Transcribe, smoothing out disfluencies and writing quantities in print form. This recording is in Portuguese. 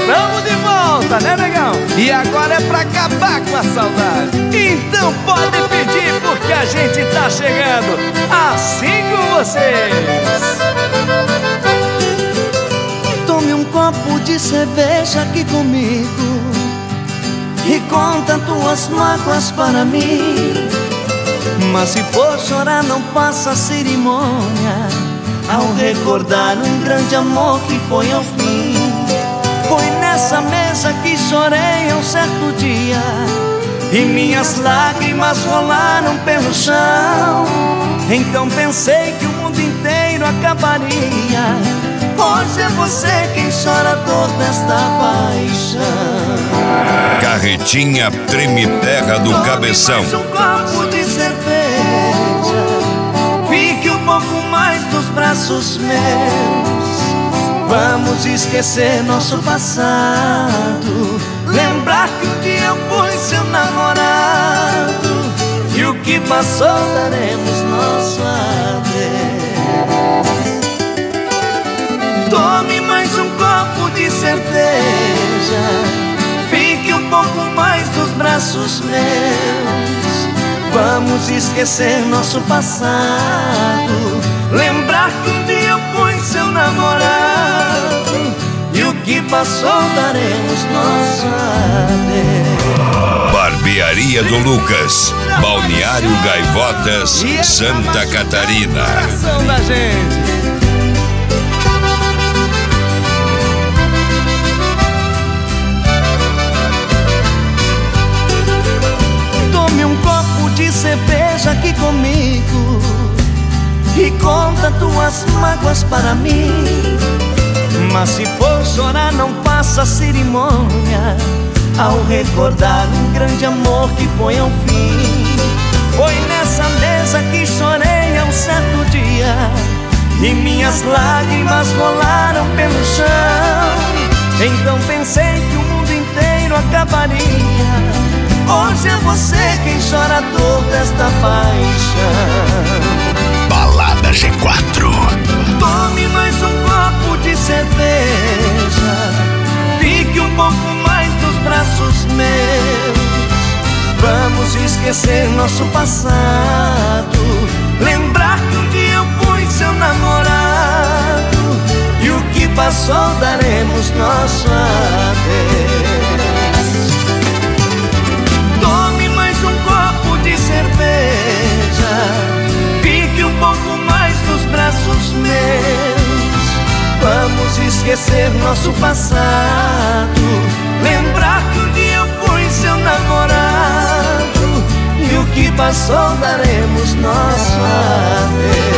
Tamo de volta, né, negão? E agora é pra acabar com a saudade. Então pode pedir, porque a gente tá chegando assim com vocês. Tome um copo de cerveja aqui comigo e conta tuas mágoas para mim. Mas se for chorar, não faça cerimônia ao recordar um grande amor que foi ao fim. Foi nessa mesa que chorei um certo dia e minhas lágrimas rolaram pelo chão. Então pensei que o mundo inteiro acabaria. Hoje é você quem chora a dor desta paixão. Carretinha Treme Terra do Cabeção. Mais um copo de cerveja, fique um pouco mais nos braços meus. Vamos esquecer nosso passado, lembrar que um dia eu fui seu namorado, e o que passou daremos nosso adeus. Tome mais um copo de cerveja, fique um pouco mais nos braços meus. Vamos esquecer nosso passado, lembrar que um dia eu fui seu namorado, e o que passou daremos nosso adeus. Barbearia do Lucas, Balneário Gaivotas, Santa Catarina. Coração da gente. Um copo de cerveja aqui comigo e conta tuas mágoas para mim. Mas se for chorar, não faça cerimônia ao recordar um grande amor que foi ao fim. Foi nessa mesa que chorei um certo dia e minhas lágrimas rolaram pelo chão. Então pensei que o mundo inteiro acabaria. Hoje é você quem chora a dor desta paixão. Balada G4. Tome mais um copo de cerveja, fique um pouco mais nos braços meus. Vamos esquecer nosso passado, lembrar que um dia eu fui seu namorado, e o que passou daremos nosso adeus. Cerveja, fique um pouco mais nos braços meus. Vamos esquecer nosso passado, lembrar que um dia eu fui seu namorado, e o que passou daremos nosso adeus.